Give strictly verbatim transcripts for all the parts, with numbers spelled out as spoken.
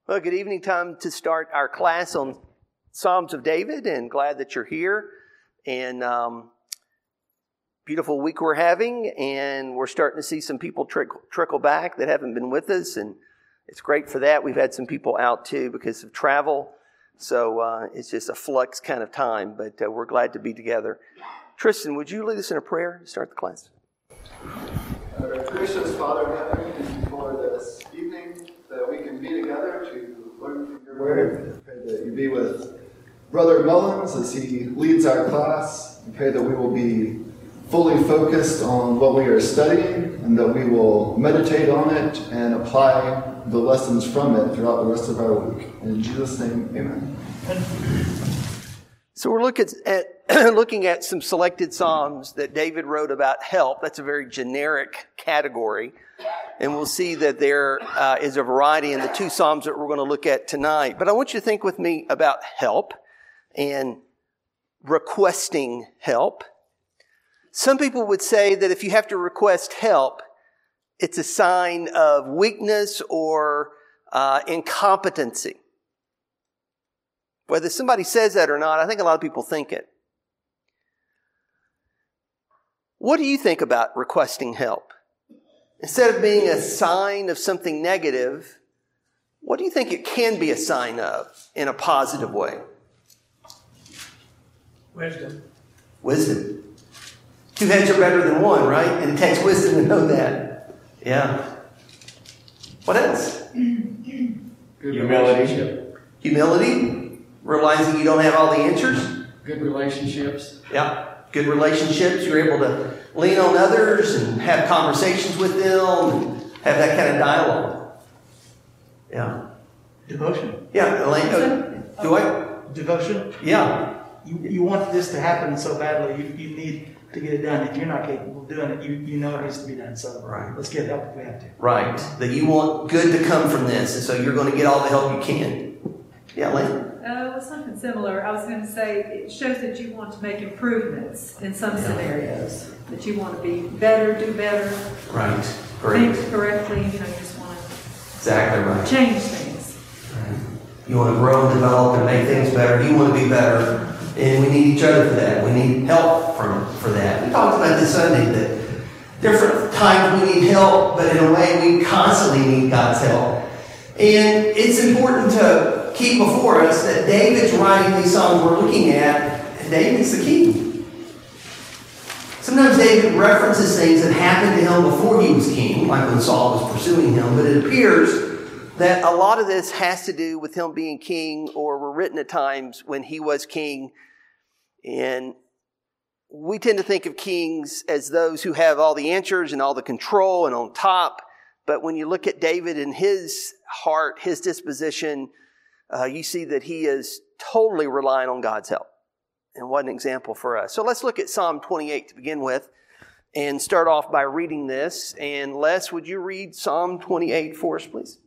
Well, good evening. Time to start our class on Psalms of David, and glad that you're here. And um, beautiful week we're having, and we're starting to see some people trickle, trickle back that haven't been with us, and it's great for that. We've had some people out too because of travel, so uh, it's just a flux kind of time, but uh, we're glad to be together. Tristan, would you lead us in a prayer to start the class? Our gracious Father in heaven, thank you for this evening that we can be together to learn from your word. I pray that you be with Brother Mullins as he leads our class. I pray that we will be fully focused on what we are studying and that we will meditate on it and apply the lessons from it throughout the rest of our week. In Jesus' name, amen. So we're looking at looking at some selected psalms that David wrote about help. That's a very generic category. And we'll see that there uh, is a variety in the two psalms that we're going to look at tonight. But I want you to think with me about help and requesting help. Some people would say that if you have to request help, it's a sign of weakness or uh, incompetency. Whether somebody says that or not, I think a lot of people think it. What do you think about requesting help? Instead of being a sign of something negative, what do you think it can be a sign of in a positive way? Wisdom. Wisdom. Two heads are better than one, right? And it takes wisdom to know that. Yeah. What else? Good Humility. Humility. Realizing you don't have all the answers. Good relationships. Yeah. Good relationships. You're able to lean on others and have conversations with them and have that kind of dialogue. Yeah. Devotion. Yeah. Elaine, do I? Devotion. Yeah. You, you want this to happen so badly, you, you need to get it done. If you're not capable of doing it, you, you know it needs to be done. So right. Let's get help if we have to. Right. That you want good to come from this, and so you're going to get all the help you can. Yeah, Elaine? Uh, well, something similar. I was going to say it shows that you want to make improvements in some scenarios. That you want to be better, do better, Right. Great. think correctly. You know, you just want to Exactly right. change things. Right. You want to grow and develop and make things better. You want to be better. And we need each other for that. We need help from for that. We talked about this Sunday that different times we need help, but in a way we constantly need God's help. And it's important to keep before us that David's writing these songs we're looking at, and David's the king. Sometimes David references things that happened to him before he was king, like when Saul was pursuing him, but it appears that a lot of this has to do with him being king, or were written at times when he was king. And we tend to think of kings as those who have all the answers and all the control and on top. But when you look at David and his heart, his disposition, uh, you see that he is totally relying on God's help. And what an example for us. So let's look at Psalm twenty-eight to begin with and start off by reading this. And Les, would you read Psalm twenty-eight for us, please?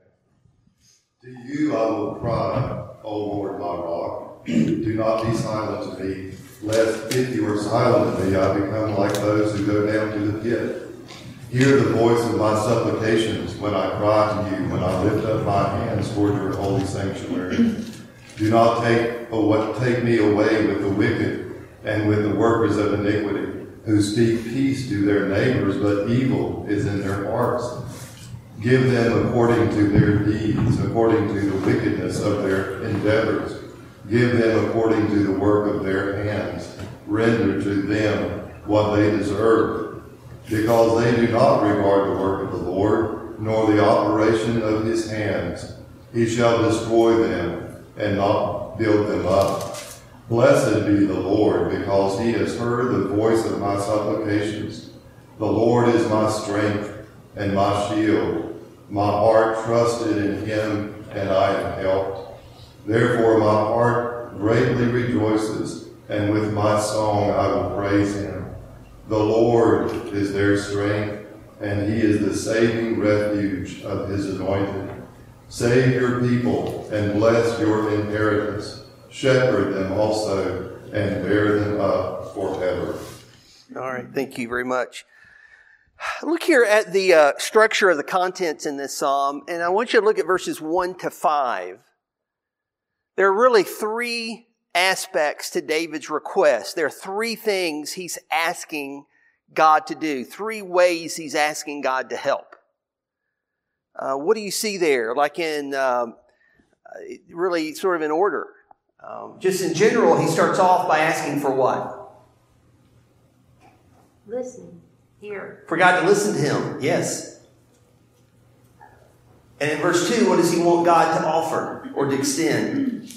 To you I will cry, O Lord my rock. Do not be silent to me, lest if you are silent to me, I become like those who go down to the pit. Hear the voice of my supplications when I cry to you, when I lift up my hands toward your holy sanctuary. Do not take, oh, take me away with the wicked and with the workers of iniquity, who speak peace to their neighbors, but evil is in their hearts. Give them according to their deeds, according to the wickedness of their endeavors. Give them according to the work of their hands. Render to them what they deserve. Because they do not regard the work of the Lord, nor the operation of his hands. He shall destroy them and not build them up. Blessed be the Lord, because he has heard the voice of my supplications. The Lord is my strength and my shield. My heart trusted in him, and I am helped. Therefore my heart greatly rejoices, and with my song I will praise him. The Lord is their strength, and he is the saving refuge of his anointed. Save your people, and bless your inheritance. Shepherd them also, and bear them up forever. All right, thank you very much. Look here at the uh, structure of the contents in this psalm, and I want you to look at verses one to five. There are really three aspects to David's request. There are three things he's asking God to do, three ways he's asking God to help. Uh, what do you see there? Like in, um, really sort of in order. Um, just in general, he starts off by asking for what? Listen, hear. For God to listen to him, yes. And in verse two, what does he want God to offer or to extend?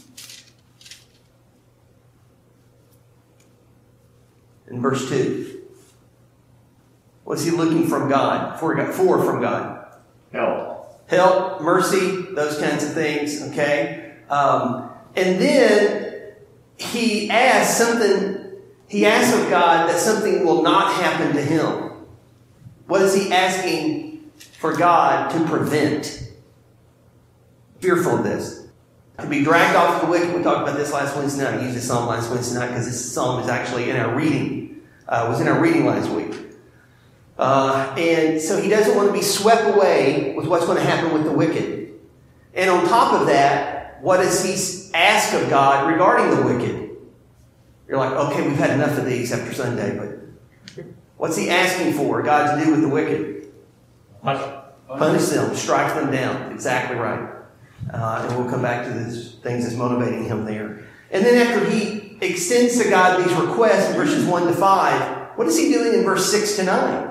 In verse two, what is he looking from God, for, for from God? Help. Help, mercy, those kinds of things, okay? Um, and then he asks something, he asks of God that something will not happen to him. What is he asking for God to prevent? Fearful of this. To be dragged off the wicked. We talked about this last Wednesday night. I used this psalm last Wednesday night because this psalm is actually in our reading. Uh, was in our reading last week. Uh, and so he doesn't want to be swept away with what's going to happen with the wicked. And on top of that, what does he ask of God regarding the wicked? You're like, okay, we've had enough of these after Sunday, but what's he asking for God to do with the wicked? Punish them, strike them down. Exactly right. Uh, and we'll come back to these things that's motivating him there. And then after he extends to God these requests in verses one to five, what is he doing in verse six to nine?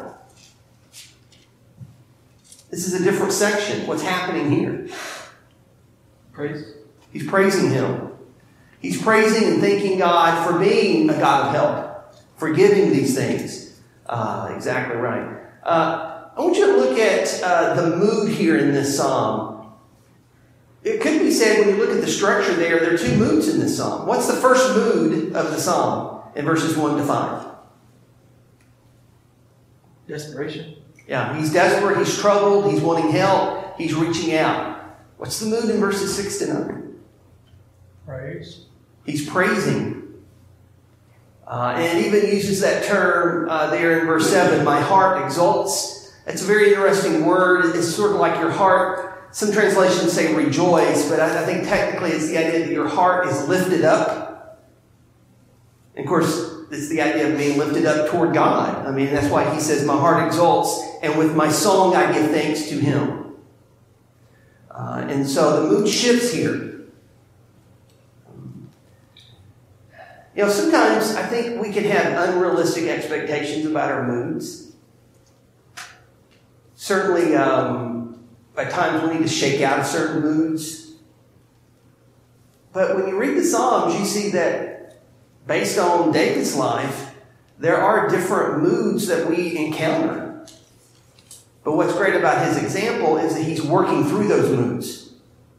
This is a different section. What's happening here? Praise. He's praising him. He's praising and thanking God for being a God of help, for giving these things. Uh, exactly right. Uh, I want you to look at uh, the mood here in this psalm. It could be said when you look at the structure there, there are two moods in this psalm. What's the first mood of the psalm in verses one to five? Desperation. Yeah, he's desperate, he's troubled, he's wanting help, he's reaching out. What's the mood in verses six to nine? Praise. He's praising. Uh, and it even uses that term uh, there in verse seven, my heart exults. That's a very interesting word. It's sort of like your heart. Some translations say rejoice, but I, I think technically it's the idea that your heart is lifted up. And of course, it's the idea of being lifted up toward God. I mean, that's why he says, my heart exults, and with my song I give thanks to him. Uh, and so the mood shifts here. You know, sometimes I think we can have unrealistic expectations about our moods. Certainly, um, by times we need to shake out of certain moods. But when you read the Psalms, you see that based on David's life, there are different moods that we encounter. But what's great about his example is that he's working through those moods.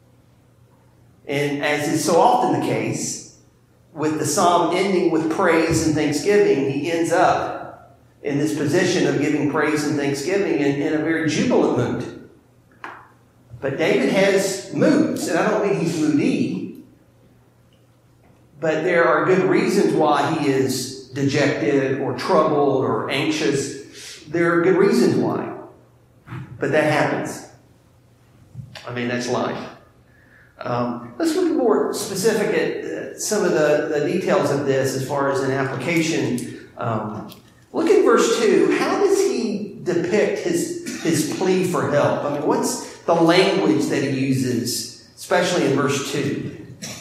And as is so often the case, with the psalm ending with praise and thanksgiving, he ends up in this position of giving praise and thanksgiving in, in a very jubilant mood. But David has moods, and I don't mean he's moody, but there are good reasons why he is dejected or troubled or anxious. There are good reasons why. But that happens. I mean, that's life. Um, let's look more specific at uh, some of the, the details of this as far as an application. Um, look at verse two. How does he depict his, his plea for help? I mean, what's the language that he uses, especially in verse two?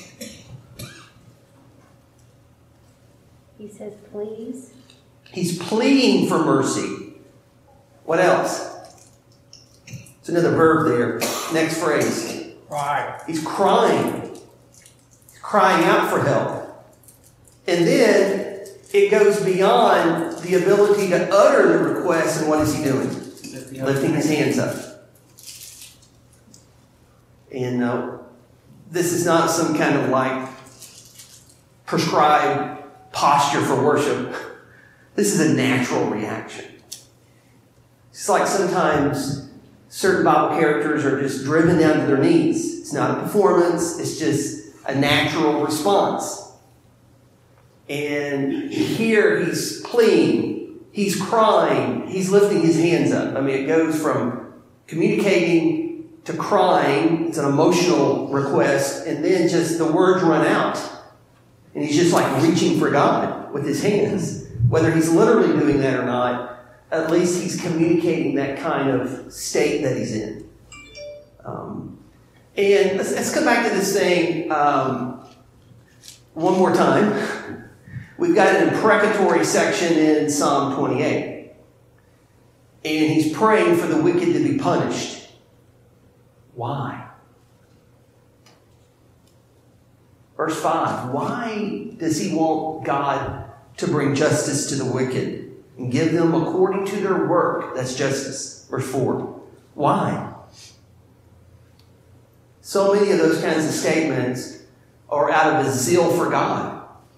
He says, please. He's pleading for mercy. What else? It's another verb there. Next phrase. Cry. He's crying. He's crying out for help. And then it goes beyond the ability to utter the request, and what is he doing? Lifting his hands up. And uh, this is not some kind of like prescribed posture for worship. This is a natural reaction. It's like sometimes certain Bible characters are just driven down to their knees. It's not a performance. It's just a natural response. And here he's pleading. he's crying, he's lifting his hands up. I mean, it goes from communicating to crying. It's an emotional request, and then just the words run out. And he's just like reaching for God with his hands. Whether he's literally doing that or not, at least he's communicating that kind of state that he's in. Um, and let's, let's come back to this thing um, one more time. We've got an imprecatory section in Psalm twenty-eight. And he's praying for the wicked to be punished. Why? Verse five, why does he want God to bring justice to the wicked and give them according to their work? That's justice. Verse four, why? So many of those kinds of statements are out of a zeal for God.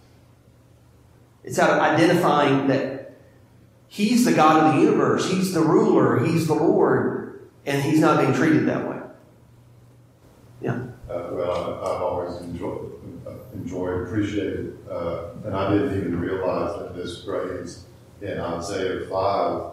It's out of identifying that he's the God of the universe. He's the ruler. He's the Lord. And he's not being treated that way. Yeah. Uh, well, I've always enjoyed, uh, enjoyed, appreciated, uh, and I didn't even realize that this phrase in Isaiah five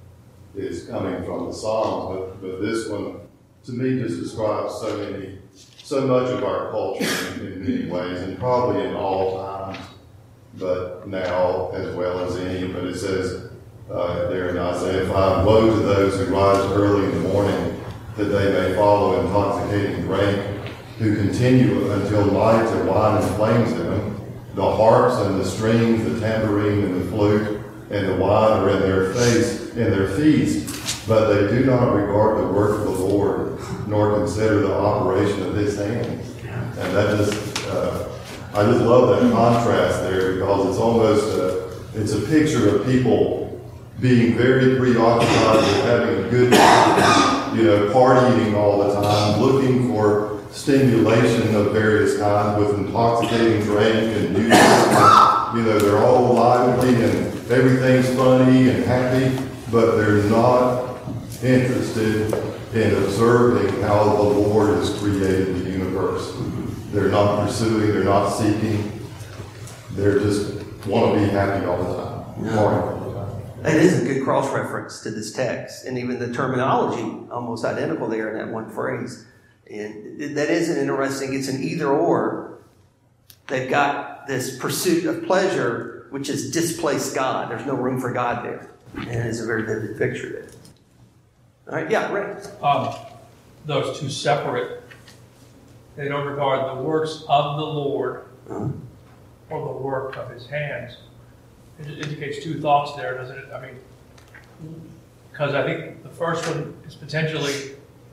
is coming from the Psalms, but, but this one, to me, just describes so many, so much of our culture in, in many ways, and probably in all times, but now as well as any. But it says uh, there in Isaiah five, woe to those who rise early in the morning, that they may follow intoxicating drink, who continue until night to wine and flames them. The harps and the strings, the tambourine and the flute, and the wine are in their face, in their feast, but they do not regard the work of the Lord, nor consider the operation of his hands. And that just, uh, I just love that contrast there, because it's almost a, it's a picture of people being very preoccupied with having a good time, you know, partying all the time, looking for stimulation of various kinds with intoxicating drink and music. You know, they're all lively and everything's funny and happy, but they're not interested in observing how the Lord has created the universe. They're not pursuing, they're not seeking. They're just want to be happy all the time. No. That is a good cross-reference to this text, and even the terminology almost identical there in that one phrase. And that is an interesting, it's an either or. They've got this pursuit of pleasure, which has displaced God. There's no room for God there. And it's a very vivid picture there. All right, yeah, Ray. Um, those two separate. They don't regard the works of the Lord uh-huh. or the work of his hands. It indicates two thoughts there, doesn't it? I mean, because I think the first one is potentially,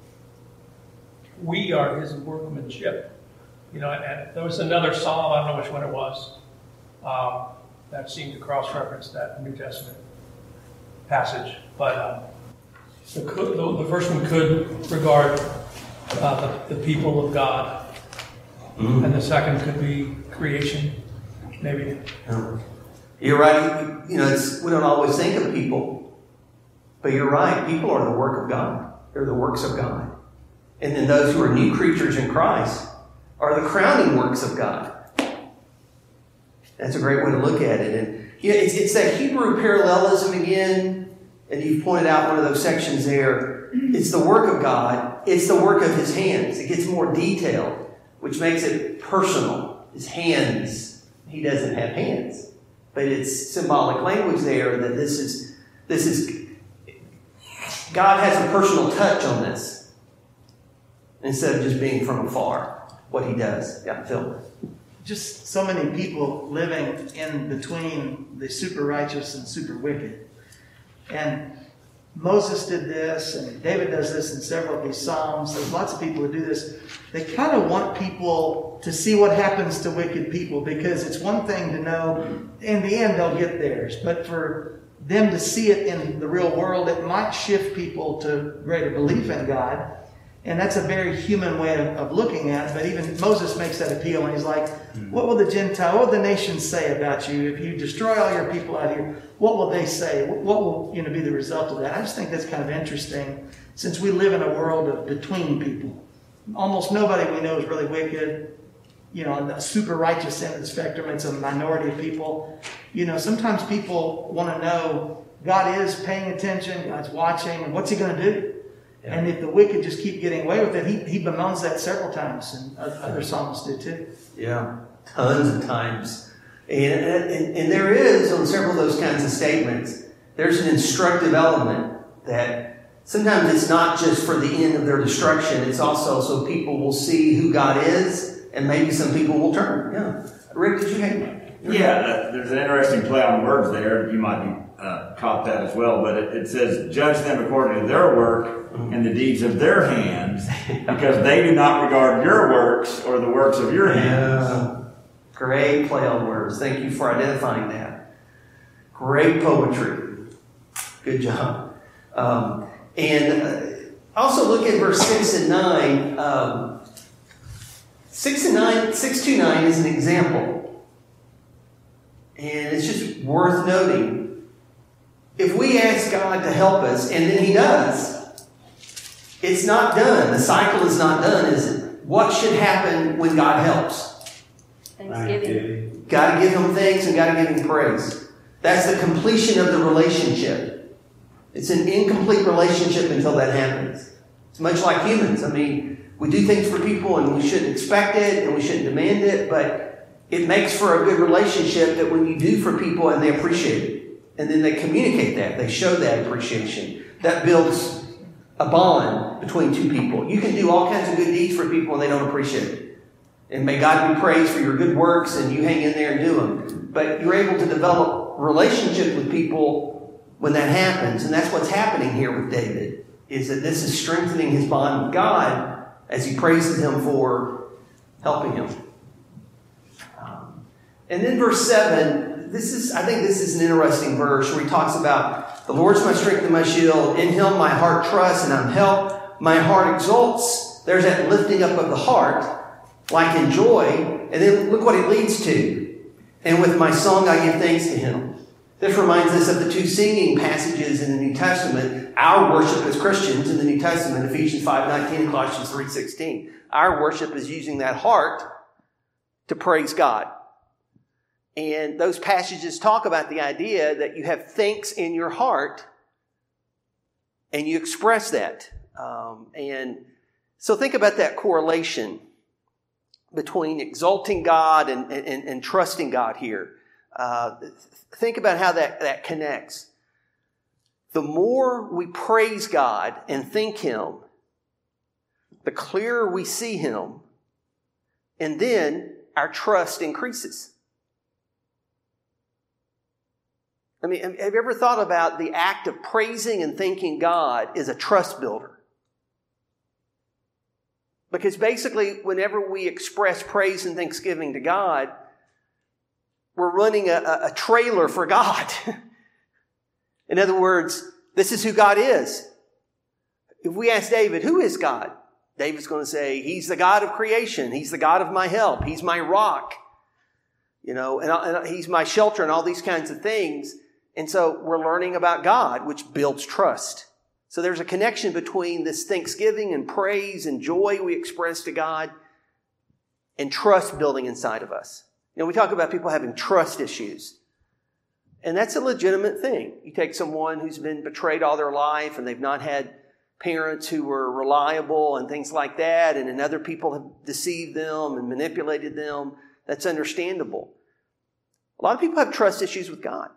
we are his workmanship. You know, and, and there was another psalm, I don't know which one it was, um, that seemed to cross-reference that New Testament passage. But um, the, the, the first one could regard uh, the, the people of God, mm-hmm. and the second could be creation, maybe. Oh. You're right. You know, it's, we don't always think of people, but you're right. People are the work of God. They're the works of God. And then those who are new creatures in Christ are the crowning works of God. That's a great way to look at it. And you know, it's, it's that Hebrew parallelism again, and you've pointed out one of those sections there. It's the work of God. It's the work of his hands. It gets more detailed, which makes it personal. His hands. He doesn't have hands. But it's symbolic language there that this is, this is, God has a personal touch on this. Instead of just being from afar, what he does. Yeah, Phil. Just so many people living in between the super righteous and super wicked. And Moses did this, and David does this in several of these Psalms. There's lots of people who do this. They kind of want people to see what happens to wicked people, because it's one thing to know in the end they'll get theirs. But for them to see it in the real world, it might shift people to greater belief in God. And that's a very human way of, of looking at it. But even Moses makes that appeal, and he's like, what will the Gentile, what will the nations say about you if you destroy all your people out here? What will they say? What will you know be the result of that? I just think that's kind of interesting, since we live in a world of between people. Almost nobody we know is really wicked. You know, on the super righteous end of the spectrum, it's a minority of people. You know, sometimes people want to know God is paying attention, God's watching, and what's he going to do? Yeah. And if the wicked just keep getting away with it, he, he bemoans that several times, and other psalmists do too. Yeah, tons of times. And, and, and there is, on several of those kinds of statements, there's an instructive element that sometimes it's not just for the end of their destruction, it's also so people will see who God is, and maybe some people will turn. Yeah. Rick, did you hang? Yeah, uh, there's an interesting play on words there. You might be uh, caught that as well, but it, it says, judge them according to their work and the deeds of their hands, because they do not regard your works or the works of your hands. Yeah. Great play on words. Thank you for identifying that. Great poetry. Good job. Um, and uh, also look at verse six and nine. Um, six and nine, six to nine is an example. And it's just worth noting. If we ask God to help us, and then he does, it's not done. The cycle is not done, is it? What should happen when God helps? Thanksgiving. Got to give him thanks and got to give him praise. That's the completion of the relationship. It's an incomplete relationship until that happens. It's much like humans. I mean, we do things for people and we shouldn't expect it and we shouldn't demand it, but it makes for a good relationship that when you do for people and they appreciate it, and then they communicate that, they show that appreciation, that builds a bond between two people. You can do all kinds of good deeds for people and they don't appreciate it. And may God be praised for your good works and you hang in there and do them. But you're able to develop relationship with people when that happens. And that's what's happening here with David, is that this is strengthening his bond with God as he praises him for helping him. Um, and then verse seven, this is, I think this is an interesting verse where he talks about, the Lord's my strength and my shield. In him my heart trusts and I'm helped. My heart exults. There's that lifting up of the heart, like in joy. And then look what it leads to. And with my song I give thanks to him. This reminds us of the two singing passages in the New Testament. Our worship as Christians in the New Testament, Ephesians five nineteen and Colossians three sixteen. Our worship is using that heart to praise God. And those passages talk about the idea that you have thanks in your heart and you express that. Um, and so think about that correlation between exalting God and, and, and trusting God here. Uh, think about how that, that connects. The more we praise God and thank him, the clearer we see him, and then our trust increases. I mean, have you ever thought about the act of praising and thanking God is a trust builder? Because basically, whenever we express praise and thanksgiving to God, we're running a, a trailer for God. In other words, this is who God is. If we ask David, who is God? David's going to say, he's the God of creation. He's the God of my help. He's my rock. You know, and, and he's my shelter and all these kinds of things. And so we're learning about God, which builds trust. So there's a connection between this thanksgiving and praise and joy we express to God and trust building inside of us. You know, we talk about people having trust issues. And that's a legitimate thing. You take someone who's been betrayed all their life and they've not had parents who were reliable and things like that, and then other people have deceived them and manipulated them. That's understandable. A lot of people have trust issues with God.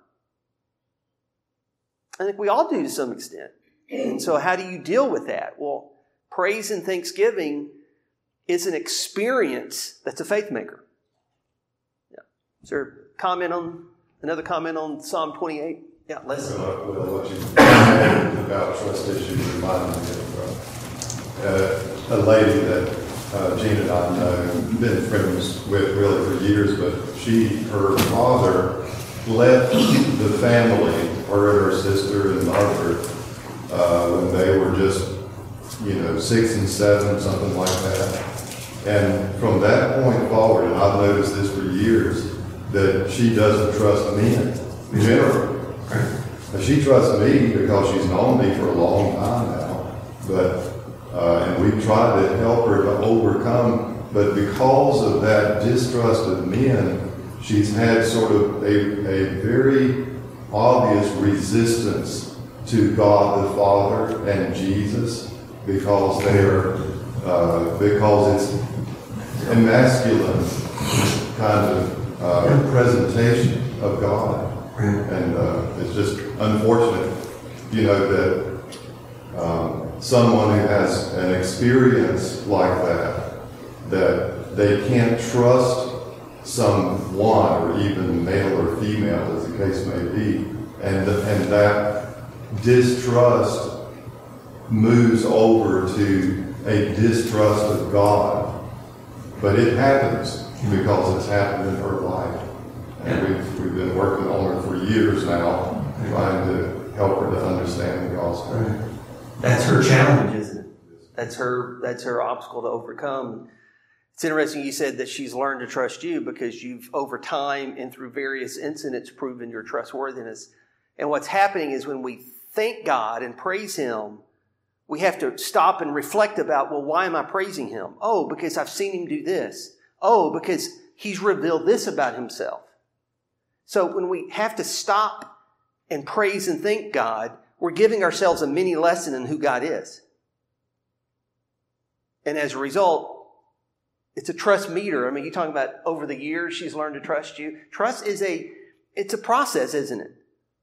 I think we all do to some extent. And so how do you deal with that? Well, praise and thanksgiving is an experience that's a faith maker. Yeah. Is there a comment on, another comment on Psalm twenty-eight? Yeah, Les. Well, well, what you said about trust issues reminded me of uh, a lady that uh, Gene and I know, been friends with really for years, but she, her father left the family, her and her sister and mother, uh, when they were just, you know, six and seven, something like that. And from that point forward, and I've noticed this for years, that she doesn't trust men generally. Now, she trusts me because she's known me for a long time now, but uh, and we've tried to help her to overcome. But because of that distrust of men, she's had sort of a, a very obvious resistance to God the Father and Jesus because they are uh, because it's emasculine kind of uh, presentation of God, and uh, it's just unfortunate, you know, that um, someone who has an experience like that, that they can't trust someone, or even male or female, as the case may be, and and that distrust moves over to a distrust of God. But it happens because it's happened in her life. And we've, we've been working on her for years now, trying to help her to understand the gospel. Right. That's her challenge, isn't it? That's her, that's her obstacle to overcome. It's interesting you said that she's learned to trust you because you've, over time and through various incidents, proven your trustworthiness. And what's happening is when we thank God and praise Him, we have to stop and reflect about, well, why am I praising Him? Oh, because I've seen Him do this. Oh, because He's revealed this about Himself. So when we have to stop and praise and thank God, we're giving ourselves a mini lesson in who God is. And as a result, it's a trust meter. I mean, you're talking about over the years she's learned to trust you. Trust is a, it's a process, isn't it?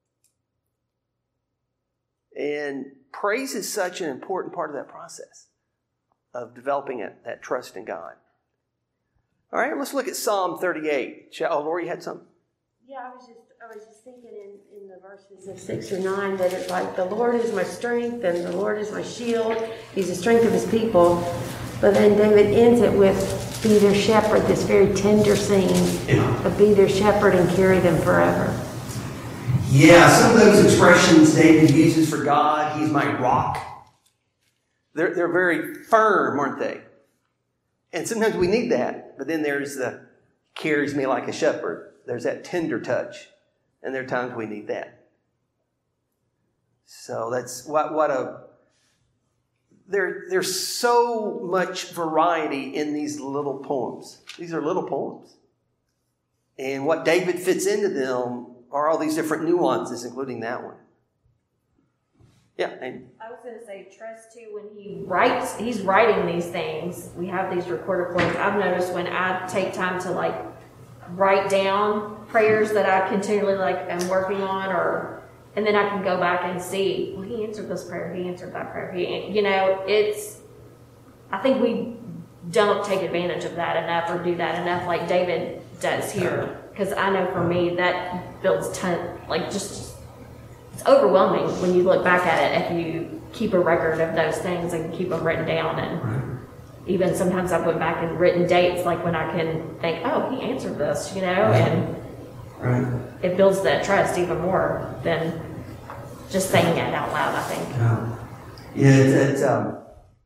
And praise is such an important part of that process of developing it, that trust in God. All right, let's look at Psalm thirty-eight. Oh, Laura, you had something? Yeah, I was just I was just thinking in, in the verses of six or nine that it's like the Lord is my strength and the Lord is my shield. He's the strength of His people. But then David ends it with be their shepherd, this very tender scene. Yeah. But be their shepherd and carry them forever. Yeah, some of those expressions David uses for God, He's my rock. They're, they're very firm, aren't they? And sometimes we need that. But then there's the carries me like a shepherd. There's that tender touch. And there are times we need that. So that's what, what a... There, there's so much variety in these little poems. These are little poems. And what David fits into them are all these different nuances, including that one. Yeah. And I was going to say, trust too, when he writes, he's writing these things. We have these recorded poems. I've noticed when I take time to like write down prayers that I continually like am working on, or and then I can go back and see, well, he answered this prayer, he answered that prayer. He, you know, it's, I think we don't take advantage of that enough or do that enough like David does here. Because I know for me, that builds ton, like just, it's overwhelming when you look back at it if you keep a record of those things and keep them written down. And right. Even sometimes I've went back and written dates, like when I can think, oh, he answered this, you know, right. And right. It builds that trust even more than just saying it out loud, I think. Yeah, yeah it's, it's, um,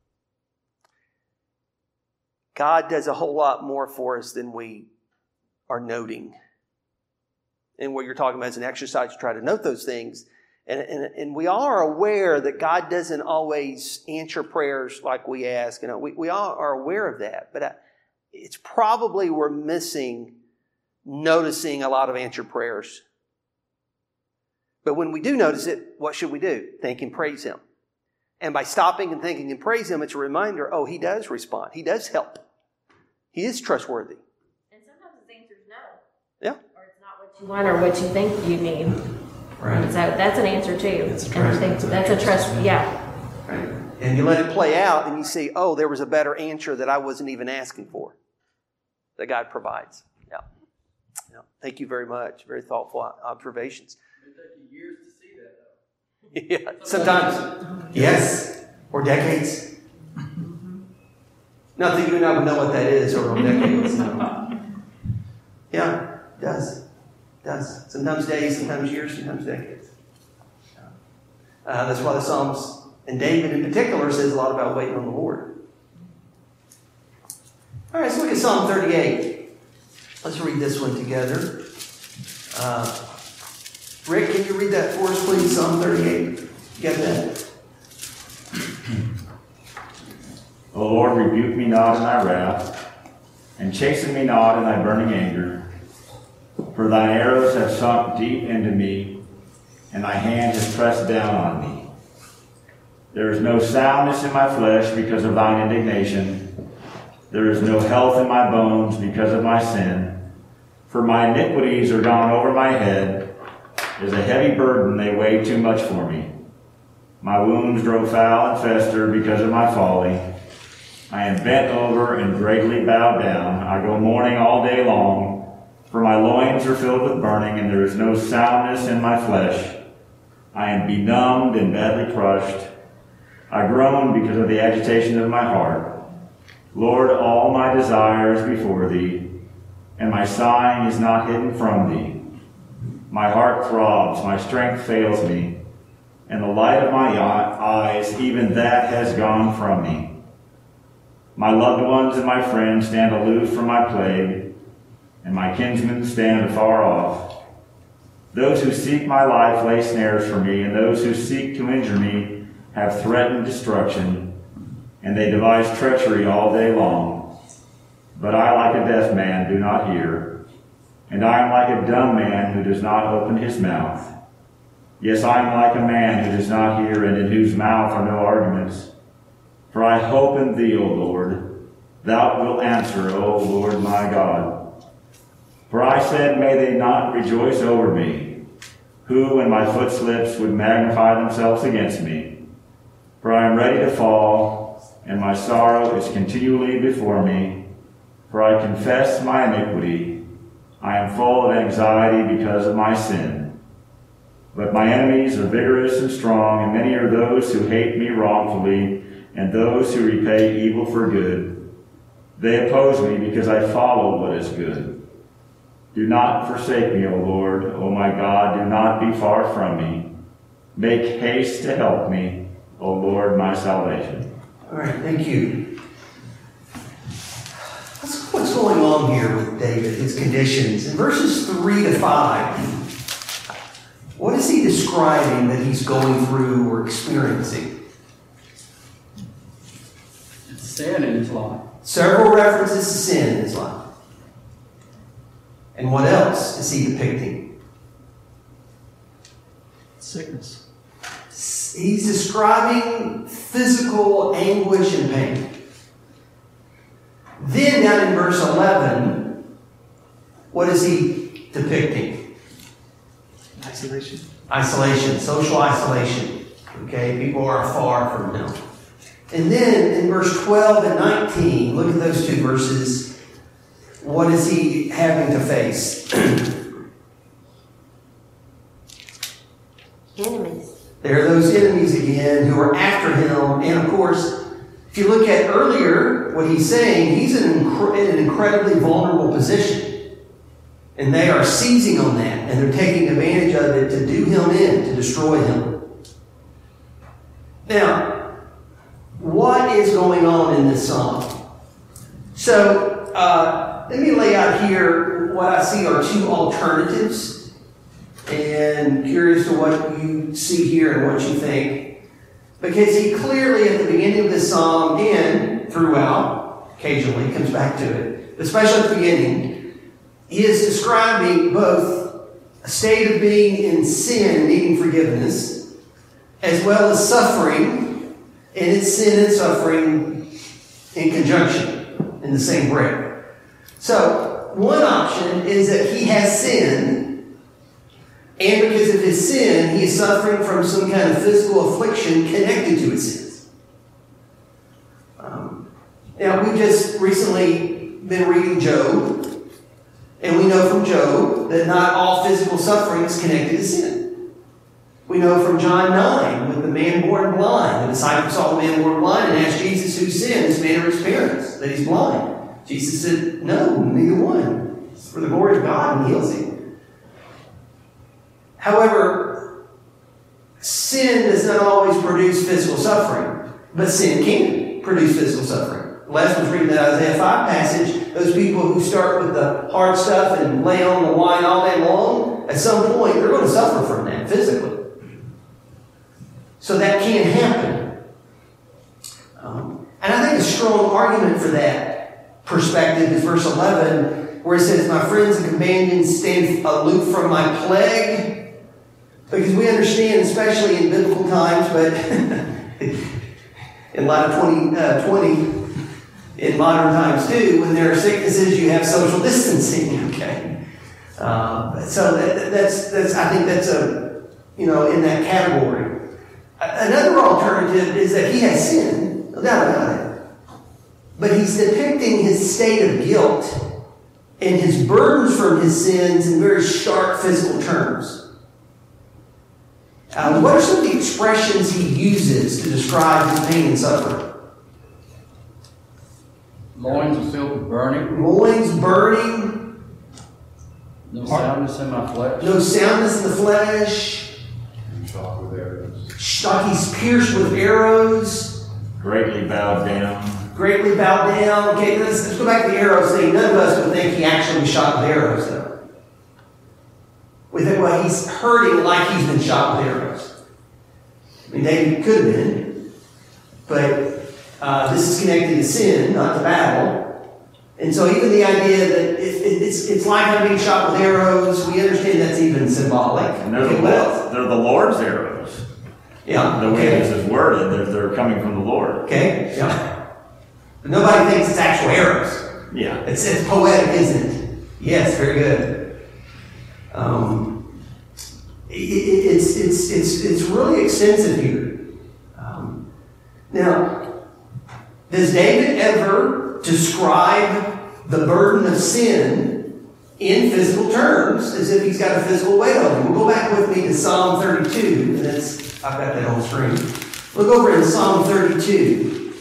God does a whole lot more for us than we are noting. And what you're talking about is an exercise to try to note those things. And, and, and we are aware that God doesn't always answer prayers like we ask. You know, we, we all are aware of that. But I, it's probably we're missing noticing a lot of answered prayers. But when we do notice it, what should we do? Thank and praise Him. And by stopping and thanking and praise Him, it's a reminder, oh, He does respond. He does help. He is trustworthy. And sometimes His answer is no. Yeah. Or it's not what you want or what you think you need. Right. And so that's an answer too. That's a and I trust. think that's a trust, yeah. Right. And you let it play out and you see, oh, there was a better answer that I wasn't even asking for. That God provides. Yeah. Yeah. Thank you very much. Very thoughtful observations. It took you years to see that, though. Yeah. Sometimes, yes. Or decades. Not that you and I would know what that is over decades. No. Yeah, it does. It does. Sometimes days, sometimes years, sometimes decades. Uh, that's why the Psalms, and David in particular, says a lot about waiting on the Lord. All right, let's look at Psalm thirty-eight. Let's read this one together. Uh, Rick, can you read that for us, please? Psalm thirty-eight. You got that? O Lord, rebuke me not in thy wrath, and chasten me not in thy burning anger. For thine arrows have sunk deep into me, and my hand has pressed down on me. There is no soundness in my flesh because of thine indignation. There is no health in my bones because of my sin. For my iniquities are gone over my head. As a heavy burden, they weigh too much for me. My wounds grow foul and fester because of my folly. I am bent over and greatly bowed down. I go mourning all day long, for my loins are filled with burning, and there is no soundness in my flesh. I am benumbed and badly crushed. I groan because of the agitation of my heart. Lord, all my desires before thee, and my sighing is not hidden from thee. My heart throbs, my strength fails me, and the light of my eyes, even that has gone from me. My loved ones and my friends stand aloof from my plague, and my kinsmen stand afar off. Those who seek my life lay snares for me, and those who seek to injure me have threatened destruction, and they devise treachery all day long. But I, like a deaf man, do not hear, and I am like a dumb man who does not open his mouth. Yes, I am like a man who does not hear, and in whose mouth are no arguments. For I hope in thee, O Lord. Thou wilt answer, O Lord my God. For I said, may they not rejoice over me, who, when my foot slips, would magnify themselves against me. For I am ready to fall, and my sorrow is continually before me. For I confess my iniquity. I am full of anxiety because of my sin. But my enemies are vigorous and strong, and many are those who hate me wrongfully, and those who repay evil for good. They oppose me because I follow what is good. Do not forsake me, O Lord, O my God, do not be far from me. Make haste to help me, O Lord, my salvation. All right, thank you. What's, what's going on here with David, his conditions? In verses three to five, what is he describing that he's going through or experiencing? Sin in his life. Several references to sin in his life. And what else is he depicting? Sickness. He's describing physical anguish and pain. Then down in verse eleven, what is he depicting? Isolation. Isolation, social isolation. Okay, people are far from him. And then in verse twelve and nineteen, look at those two verses. What is he having to face? Enemies. There are those enemies again who are after him. And of course, if you look at earlier what he's saying, he's in, incre- in an incredibly vulnerable position. And they are seizing on that. And they're taking advantage of it to do him in, to destroy him. Now, what is going on in this psalm? So, uh, let me lay out here what I see are two alternatives. And curious to what you see here and what you think. Because he clearly, at the beginning of this psalm and throughout, occasionally comes back to it, especially at the beginning, he is describing both a state of being in sin, needing forgiveness, as well as suffering, and it's sin and suffering in conjunction, in the same breath. So, one option is that he has sinned, and because of his sin, he is suffering from some kind of physical affliction connected to his sins. Um, now, we've just recently been reading Job, and we know from Job that not all physical suffering is connected to sin. We know from John nine, with the man born blind, the disciples saw the man born blind and asked Jesus who sinned, this man or his parents, that he's blind. Jesus said, no, neither one. It's for the glory of God, and heals him. However, sin does not always produce physical suffering, but sin can produce physical suffering. Les was reading that Isaiah five passage. Those people who start with the hard stuff and lay on the wine all day long, at some point they're going to suffer from that physically. So that can happen. Um, and I think a strong argument for that perspective is verse eleven, where it says, my friends and companions stand aloof from my plague. Because we understand, especially in biblical times, but in light of twenty twenty, in modern times too, when there are sicknesses, you have social distancing, okay? Uh, so that, that's, that's, I think that's a, you know, in that category. Another alternative is that he has sinned, no doubt about it. But he's depicting his state of guilt and his burdens from his sins in very stark physical terms. Uh, what are some of the expressions he uses to describe his pain and suffering? Loins are filled with burning. Loins burning. No soundness in my flesh. No soundness in the flesh. Shot with arrows. Shock, he's pierced with arrows. Greatly bowed down. Greatly bowed down. Okay, let's, let's go back to the arrows thing. None of us would think he actually was shot with arrows, though. We think, well, he's hurting like he's been shot with arrows. I mean, David could have been, but uh, this is connected to sin, not to battle. And so even the idea that it, it, it's, it's like I'm being shot with arrows, we understand that's even symbolic. And they're, Okay, the, what Lord, else? they're the Lord's arrows. Yeah. The way okay. this is worded, they're, they're coming from the Lord. Okay, yeah. But nobody thinks it's actual arrows. Yeah. It's, it's poetic, isn't it? Yes, very good. Um, it, it, it's, it's, it's, it's really extensive here. Um, now, does David ever describe the burden of sin in physical terms as if he's got a physical weight on him? We'll go back with me to Psalm thirty-two, and that's, I've got that on the screen. Look over in Psalm thirty-two.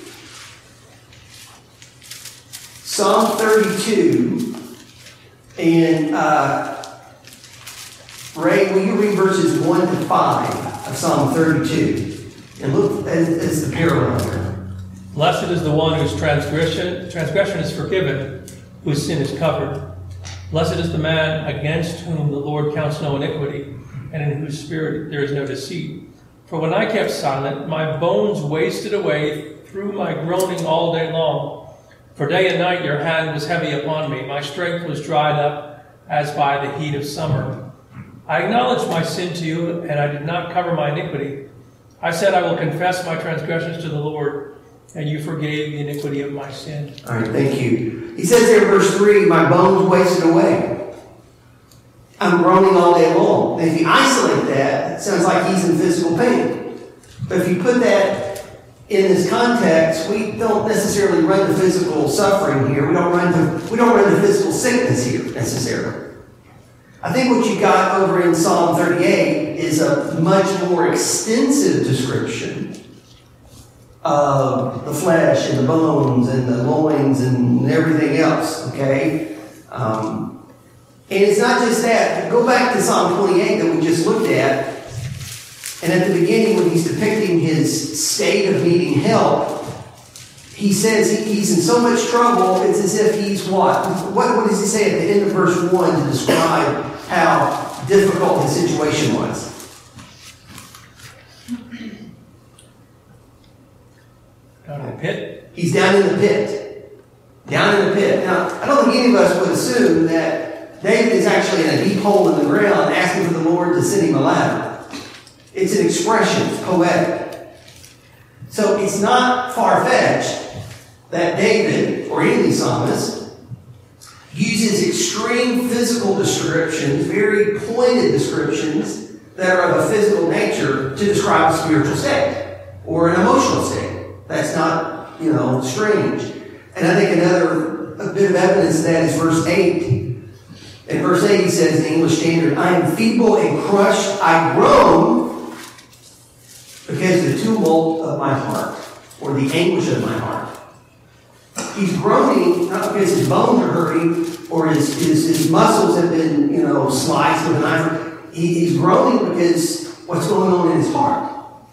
Psalm thirty-two, and uh, Ray, will you read verses one to five of Psalm thirty-two? And look at, at the parallel here. Blessed is the one whose transgression, transgression is forgiven, whose sin is covered. Blessed is the man against whom the Lord counts no iniquity, and in whose spirit there is no deceit. For when I kept silent, my bones wasted away through my groaning all day long. For day and night your hand was heavy upon me. My strength was dried up as by the heat of summer. I acknowledged my sin to you, and I did not cover my iniquity. I said, I will confess my transgressions to the Lord, and you forgave the iniquity of my sin. All right, thank you. He says there in verse three, my bones wasted away. I'm groaning all day long. Now, if you isolate that, it sounds like he's in physical pain. But if you put that in this context, we don't necessarily run to physical suffering here. We don't run to, we don't run to physical sickness here, necessarily. I think what you got over in Psalm thirty-eight is a much more extensive description of the flesh and the bones and the loins and everything else, okay? Um, and it's not just that. Go back to Psalm twenty-eight that we just looked at. And at the beginning, when he's depicting his state of needing help, he says he, he's in so much trouble, it's as if he's what? what? What does he say at the end of verse one to describe how difficult his situation was? Down in the pit? He's down in the pit. Down in the pit. Now, I don't think any of us would assume that David is actually in a deep hole in the ground asking for the Lord to send him a ladder. It's an expression. It's poetic. So it's not far-fetched that David, or any of these psalmists, uses extreme physical descriptions, very pointed descriptions that are of a physical nature to describe a spiritual state or an emotional state. That's not, you know, strange. And I think another a bit of evidence of that is verse eight. In verse eight he says in the English Standard, I am feeble and crushed, I groan because of the tumult of my heart, or the anguish of my heart. He's groaning not because his bones are hurting, or his, his, his muscles have been, you know, sliced with a knife. He, he's groaning because what's going on in his heart.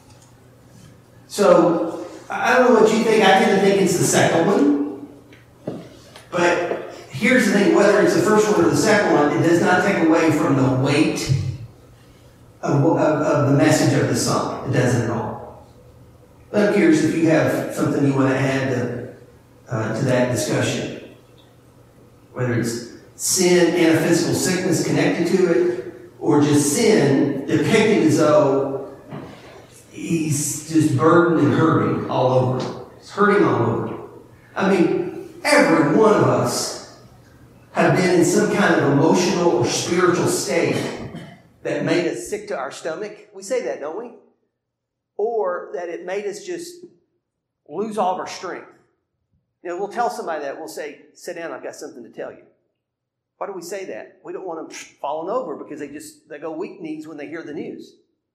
So, I don't know what you think. I tend to think it's the second one. But here's the thing, whether it's the first one or the second one, it does not take away from the weight of, of, of the message of the song. It doesn't at all. But I'm curious if you have something you want to add to, uh, to that discussion. Whether it's sin and a physical sickness connected to it, or just sin depicted as though he's just burdened and hurting all over. He's hurting all over. I mean, every one of us have been in some kind of emotional or spiritual state that made us sick to our stomach. We say that, don't we? Or that it made us just lose all of our strength. You know, we'll tell somebody that. We'll say, sit down, I've got something to tell you. Why do we say that? We don't want them falling over because they just, they go weak knees when they hear the news.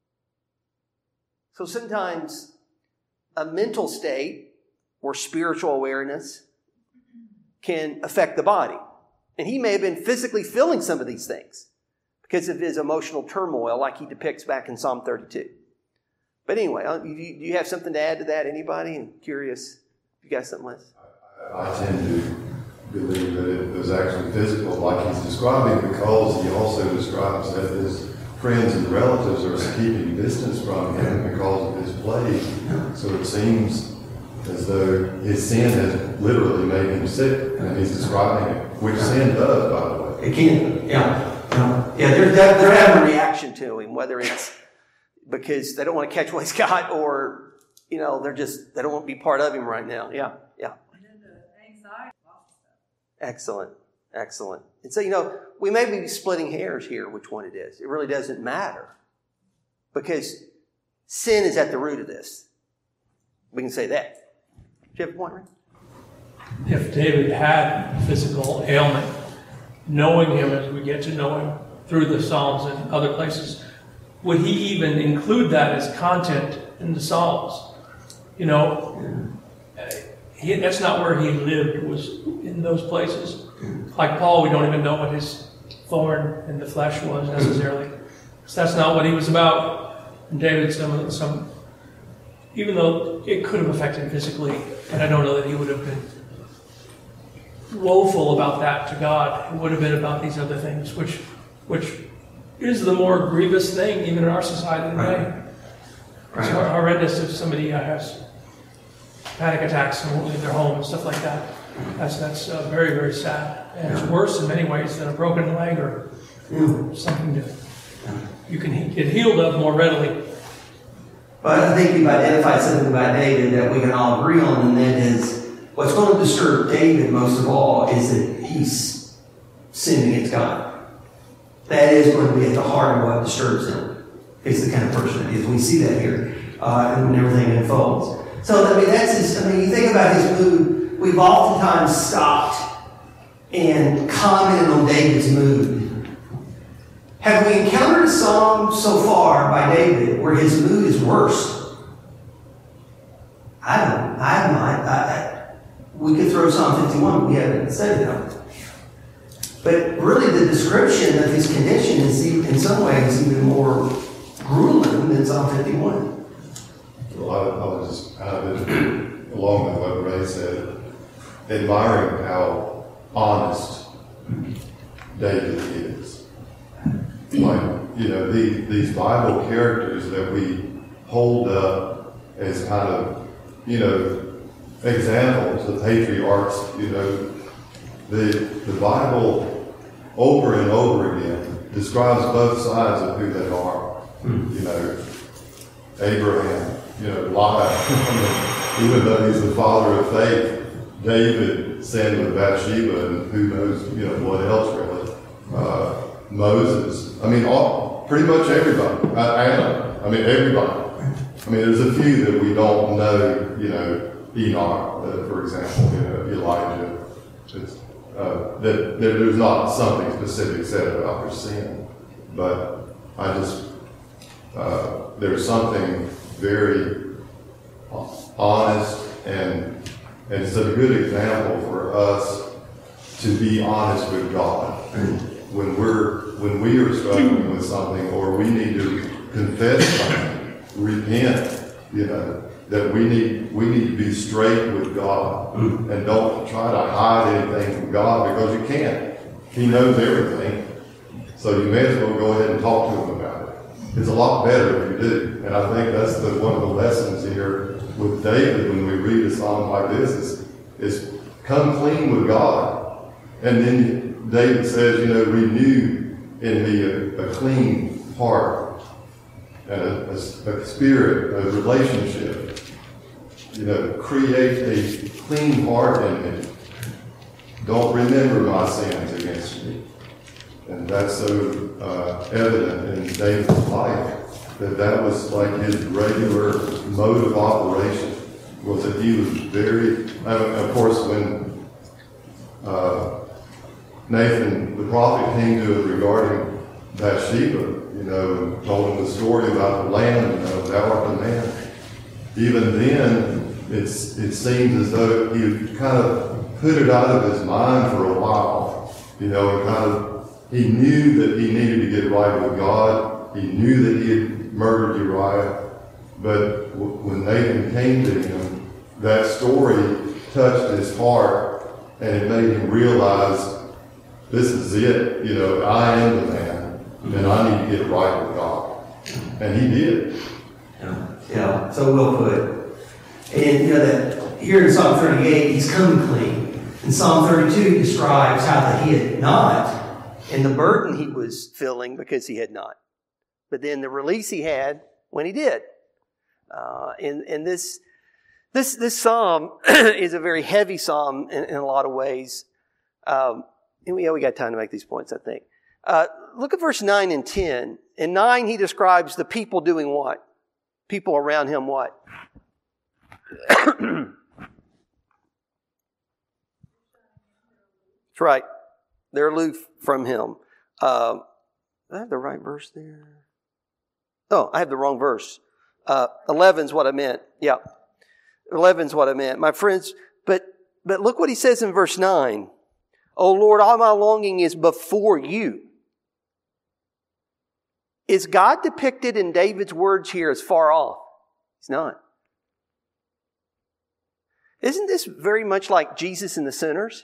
So sometimes a mental state or spiritual awareness can affect the body. And he may have been physically feeling some of these things because of his emotional turmoil like he depicts back in Psalm thirty-two. But anyway, do you have something to add to that? Anybody? I'm curious. You got something else? I tend to believe that it was actually physical, like he's describing, because he also describes that his friends and relatives are keeping distance from him because of his plague. So it seems as though his sin has literally made him sick, and he's describing it, which sin does, by the way. It can, yeah. Yeah, yeah they're, they're having a reaction to him, whether it's because they don't want to catch what he's got or, you know, they're just, they don't want to be part of him right now. Yeah, yeah. And then the anxiety. Excellent, excellent. And so, you know, we may be splitting hairs here which one it is. It really doesn't matter because sin is at the root of this. We can say that. Do you have a point, Rick? If David had physical ailment, knowing him as we get to know him through the Psalms and other places, would he even include that as content in the Psalms? You know, he, that's not where he lived, was in those places. Like Paul, we don't even know what his thorn in the flesh was necessarily. So that's not what he was about. And David, some, some, even though it could have affected him physically, and I don't know that he would have been woeful about that to God. It would have been about these other things, which, which is the more grievous thing even in our society today. Right. It's Right. horrendous if somebody uh, has panic attacks and won't leave their home and stuff like that. That's that's uh, very, very sad. And it's worse in many ways than a broken leg or Yeah. something that you can he- get healed of more readily. But I think you've identified something about David that we can all agree on, and that is what's going to disturb David most of all is that he's sinned against God. That is going to be at the heart of what disturbs him. It's the kind of person it is. We see that here uh, when everything unfolds. So, I mean, that's his, I mean, you think about his mood, we've oftentimes stopped and commented on David's mood. Have we encountered a psalm so far by David where his mood is worse? I don't. I have not. I, I, we could throw Psalm fifty-one. We haven't said it. But really, the description of his condition is, in some ways, even more grueling than Psalm fifty-one. Well, I, I was just kind of, along with what Ray said, admiring how honest David is. Like, you know, the, these Bible characters that we hold up as kind of, you know, examples, the patriarchs, you know, the, the Bible over and over again describes both sides of who they are. You know, Abraham, you know, Lot, even though he's the father of faith, David sinned with Bathsheba, and who knows, you know, what else really. Uh, Moses, I mean, all, pretty much everybody. Uh, Anna, I mean, everybody. I mean, there's a few that we don't know, you know, Enoch, uh, for example, you know, Elijah. It's, uh, that, that there's not something specific said about their sin. But I just, uh, there's something very honest, and, and it's a good example for us to be honest with God. When we're when we are struggling with something, or we need to confess something, repent, you know, that we need we need to be straight with God, and don't try to hide anything from God, because you can't. He knows everything, so you may as well go ahead and talk to him about it. It's a lot better if you do, and I think that's the, one of the lessons here with David when we read a psalm like this is, is come clean with God, and then David says, you know, renew in me a, a clean heart and a, a, a spirit, a relationship. You know, create a clean heart in me. Don't remember my sins against me. And that's so uh, evident in David's life, that that was like his regular mode of operation, was that he was very, I mean, of course, when uh, Nathan, the prophet, came to him regarding Bathsheba, you know, and told him the story about the lamb, you know, thou art the man. Even then, it's, it seems as though he kind of put it out of his mind for a while, you know, and kind of, he knew that he needed to get right with God. He knew that he had murdered Uriah. But w- when Nathan came to him, that story touched his heart, and it made him realize, this is it, you know, I am the man, and I need to get right with God. And he did. Yeah, yeah, so well put. And you know that here in Psalm thirty-eight, he's coming clean. In Psalm thirty-two, he describes how that he had not, and the burden he was feeling because he had not. But then the release he had when he did. Uh, and and this this this psalm is a very heavy psalm in, in a lot of ways. Um, and we, yeah, we got time to make these points, I think. Uh, look at verse nine and ten. In nine, he describes the people doing what? People around him what? That's right. They're aloof from him. Um, I have the right verse there. Oh, I have the wrong verse. Uh, eleven's what I meant. Yeah. eleven's what I meant. My friends, but, but look what he says in verse nine. Oh Lord, all my longing is before you. Is God depicted in David's words here as far off? He's not. Isn't this very much like Jesus and the sinners?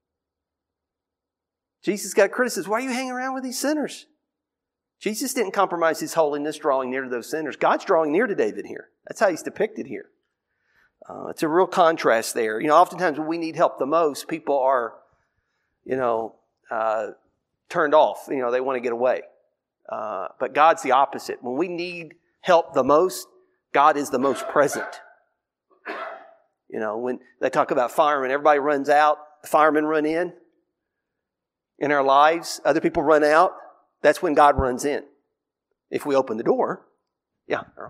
Jesus got criticized. Why are you hanging around with these sinners? Jesus didn't compromise his holiness drawing near to those sinners. God's drawing near to David here. That's how he's depicted here. Uh, it's a real contrast there. You know, oftentimes when we need help the most, people are, you know, uh, turned off. You know, they want to get away. Uh, but God's the opposite. When we need help the most, God is the most present. You know, when they talk about firemen, everybody runs out, the firemen run in. In our lives, other people run out. That's when God runs in. If we open the door. Yeah, Earl.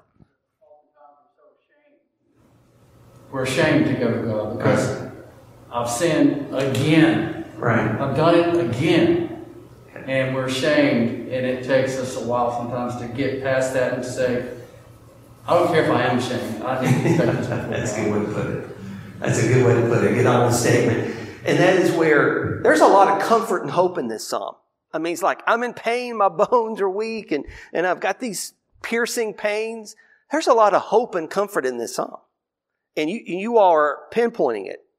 We're ashamed to go to God because I've sinned again. Right. I've done it again. And we're ashamed, and it takes us a while sometimes to get past that and to say, I don't care if I am ashamed. I need to expect this before That's a God. good way to put it. That's a good way to put it. A good honest statement. And that is where there's a lot of comfort and hope in this psalm. I mean, it's like, I'm in pain, my bones are weak, and, and I've got these piercing pains. There's a lot of hope and comfort in this psalm. And you, you are pinpointing it.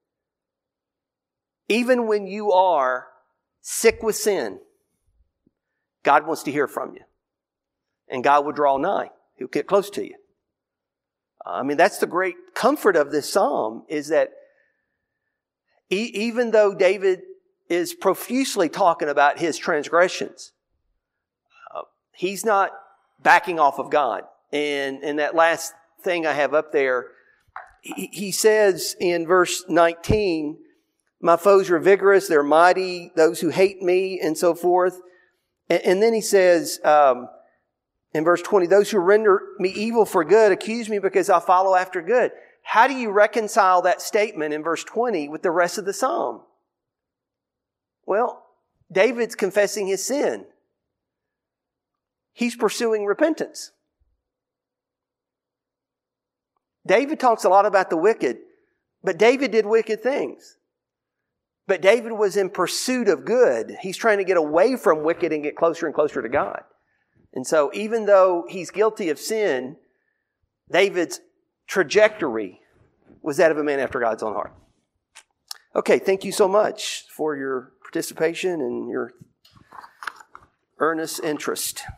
Even when you are sick with sin, God wants to hear from you. And God will draw nigh. He'll get close to you. I mean, that's the great comfort of this psalm, is that e- even though David is profusely talking about his transgressions, uh, he's not backing off of God. And, and that last thing I have up there, he, he says in verse nineteen, my foes are vigorous, they're mighty, those who hate me, and so forth. And, and then he says, um, in verse twenty, those who render me evil for good accuse me because I follow after good. How do you reconcile that statement in verse twenty with the rest of the psalm? Well, David's confessing his sin. He's pursuing repentance. David talks a lot about the wicked, but David did wicked things. But David was in pursuit of good. He's trying to get away from wicked and get closer and closer to God. And so even though he's guilty of sin, David's trajectory was that of a man after God's own heart. Okay, thank you so much for your participation and your earnest interest.